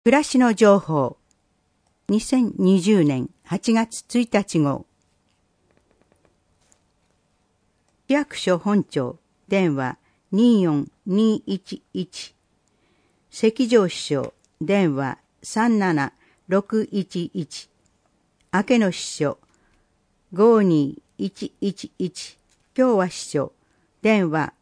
暮らしの情報2020年8月1日号。市役所本庁電話24211、関上支所電話37611、明野支所52111、共和支所電話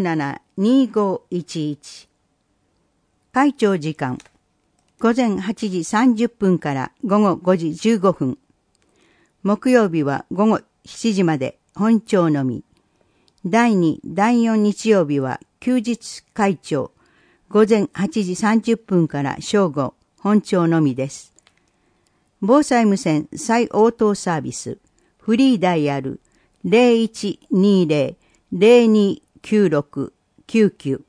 572511。会長時間午前8時30分から午後5時15分。木曜日は午後7時まで本庁のみ。第2、第4日曜日は休日会長。午前8時30分から正午本庁のみです。防災無線再応答サービス。フリーダイヤル 0120-029699。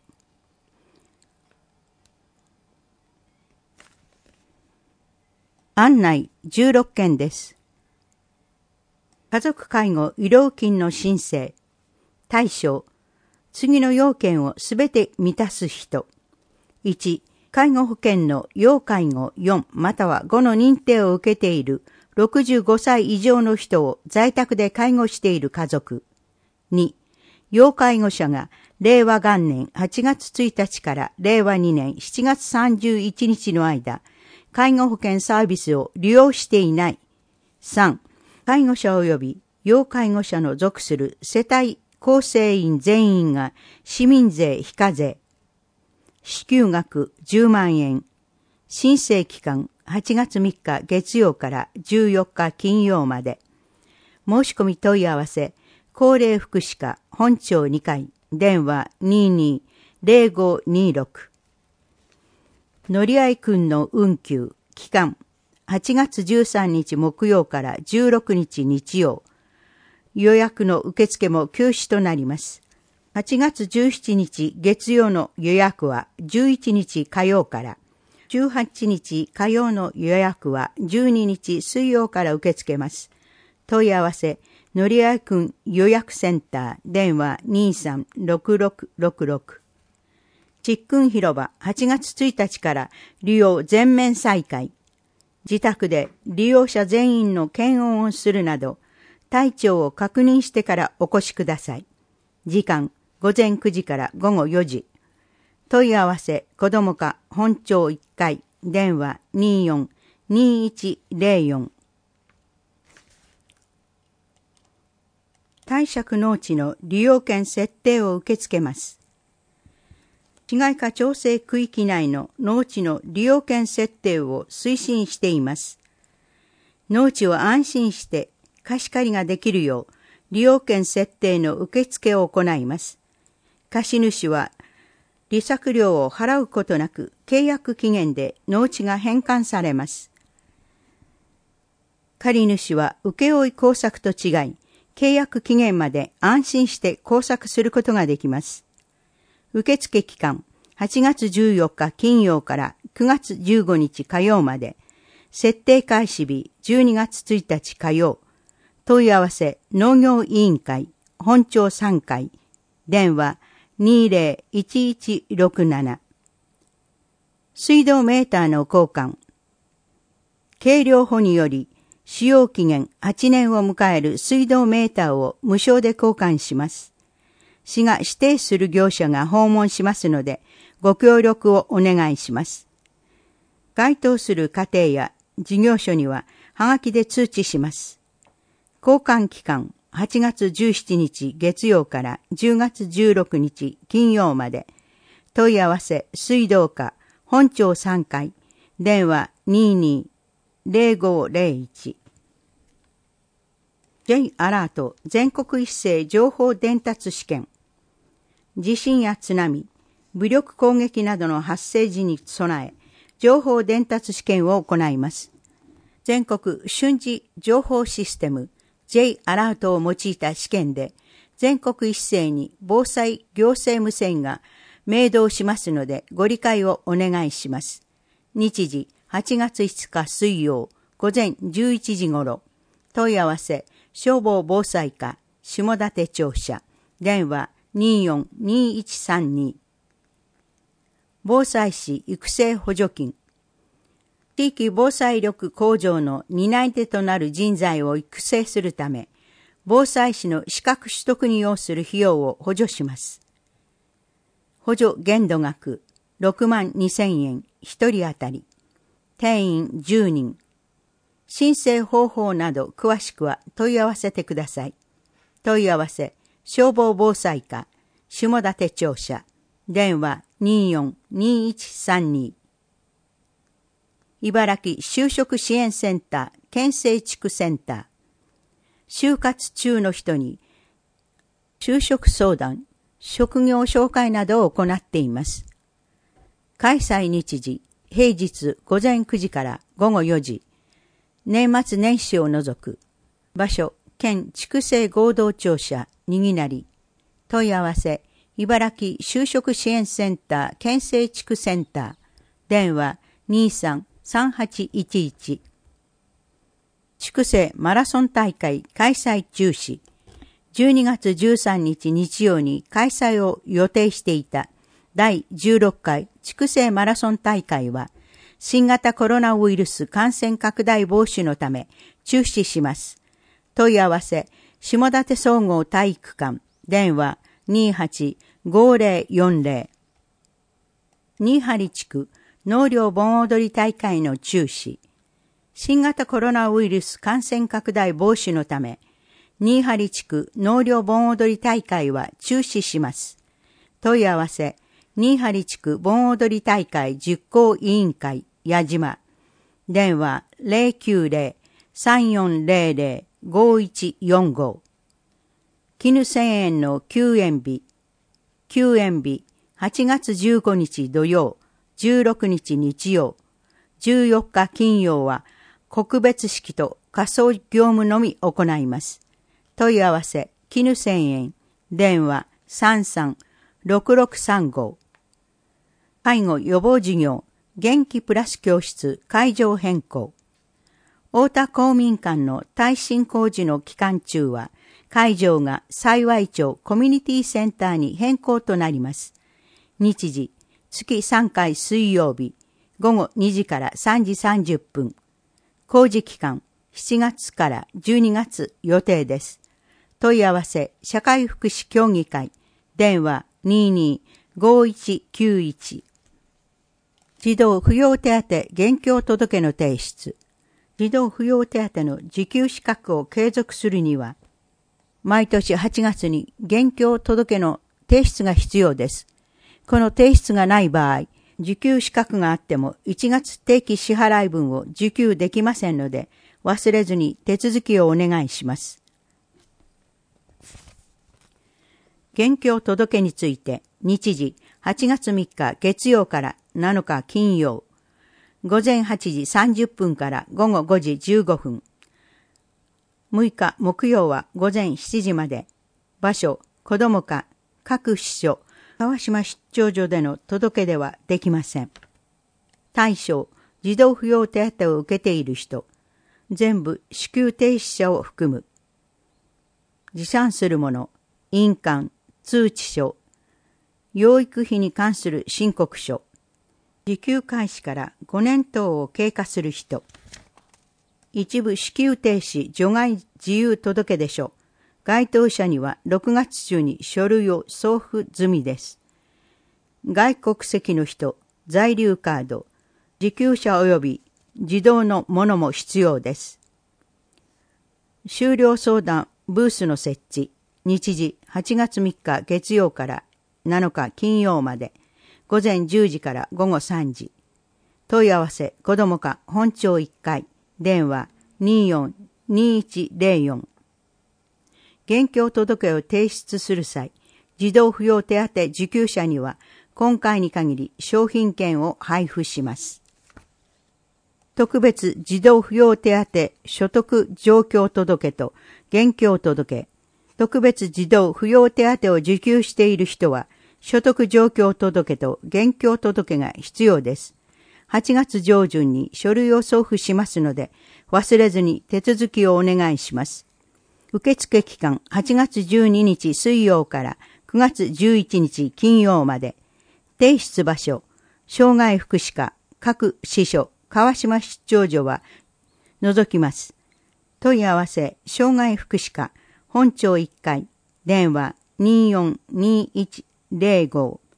案内16件です。家族介護医療金の申請。対象、次の要件をすべて満たす人。1、介護保険の要介護4または5の認定を受けている65歳以上の人を在宅で介護している家族。2、要介護者が令和元年8月1日から令和2年7月31日の間、介護保険サービスを利用していない。3、介護者及び要介護者の属する世帯構成員全員が市民税非課税。支給額10万円。申請期間8月3日月曜から14日金曜まで。申し込み問い合わせ、高齢福祉課本庁2階、電話220526。乗合訓の運休、期間、8月13日木曜から16日日曜。予約の受付も休止となります。8月17日月曜の予約は11日火曜から、18日火曜の予約は12日水曜から受け付けます。問い合わせ、乗合訓予約センター、電話236666。ちっくん広場8月1日から利用全面再開。自宅で利用者全員の検温をするなど、体調を確認してからお越しください。時間、午前9時から午後4時。問い合わせ、子ども課本庁1階、電話242104。貸借農地の利用権設定を受け付けます。市街化調整区域内の農地の利用権設定を推進しています。農地を安心して貸し借りができるよう、利用権設定の受付を行います。貸主は、利息料を払うことなく、契約期限で農地が返還されます。借主は請負工作と違い、契約期限まで安心して工作することができます。受付期間、8月14日金曜から9月15日火曜まで、設定開始日12月1日火曜。問い合わせ、農業委員会、本庁3階、電話201167。水道メーターの交換。計量法により、使用期限8年を迎える水道メーターを無償で交換します。市が指定する業者が訪問しますので、ご協力をお願いします。該当する家庭や事業所には、はがきで通知します。交換期間、8月17日月曜から10月16日金曜まで。問い合わせ、水道課、本庁3階、電話220501。J アラート全国一斉情報伝達試験。地震や津波、武力攻撃などの発生時に備え、情報伝達試験を行います。全国瞬時情報システム J アラートを用いた試験で、全国一斉に防災行政無線が明導しますのでご理解をお願いします。日時8月5日水曜午前11時頃。問い合わせ、消防防災課下館庁舎、電話242132。防災士育成補助金。 地域防災力向上の担い手となる人材を育成するため、防災士の資格取得に要する費用を補助します。補助限度額62,000円1人当たり。定員10人。申請方法など詳しくは問い合わせてください。問い合わせ、消防防災課、下館庁舎、電話24-2132。茨城就職支援センター、県政地区センター。就活中の人に、就職相談、職業紹介などを行っています。開催日時、平日午前9時から午後4時。年末年始を除く。場所、県筑西合同庁舎、にぎなり。問い合わせ、茨城就職支援センター、県政地区センター。電話23-3811。筑西マラソン大会開催中止。12月13日日曜に開催を予定していた第16回筑西マラソン大会は、新型コロナウイルス感染拡大防止のため中止します。問い合わせ、下館総合体育館、電話28-5040。新張地区納涼盆踊り大会の中止。新型コロナウイルス感染拡大防止のため、新張地区納涼盆踊り大会は中止します。問い合わせ、新張地区盆踊り大会実行委員会、矢島。電話090-3400-5145。絹1000円の休園日。休園日、8月15日土曜、16日日曜、14日金曜は、告別式と仮装業務のみ行います。問い合わせ、絹1000円、電話33-6635。介護予防事業、元気プラス教室会場変更。太田公民館の耐震工事の期間中は、会場が幸町コミュニティセンターに変更となります。日時、月3回水曜日、午後2時から3時30分。工事期間、7月から12月予定です。問い合わせ、社会福祉協議会、電話22-5191。児童扶養手当現況届の提出。児童扶養手当の受給資格を継続するには、毎年8月に現況届の提出が必要です。この提出がない場合、受給資格があっても1月定期支払い分を受給できませんので、忘れずに手続きをお願いします。現況届について、日時8月3日月曜から7日金曜、午前8時30分から午後5時15分。6日木曜は午前7時まで。場所、子ども課、各支所、川島出張所での届け出はできません。対象、児童扶養手当を受けている人、全部支給停止者を含む。持参するもの、印鑑、通知書、養育費に関する申告書、受給開始から5年等を経過する人、一部支給停止除外自由届出書、該当者には6月中に書類を送付済みです。外国籍の人、在留カード、受給者及び児童のものも必要です。終了相談ブースの設置、日時8月3日月曜から7日金曜まで、午前10時から午後3時。問い合わせ、子ども課本庁1階、電話24-2104。現況届を提出する際、児童扶養手当受給者には、今回に限り商品券を配布します。特別児童扶養手当所得状況届と現況届、特別児童扶養手当を受給している人は、所得状況届と現況届が必要です。8月上旬に書類を送付しますので、忘れずに手続きをお願いします。受付期間8月12日水曜から9月11日金曜まで。提出場所、障害福祉課、各支所、 川島出張所は除きます。問い合わせ、障害福祉課、本町1階、電話242105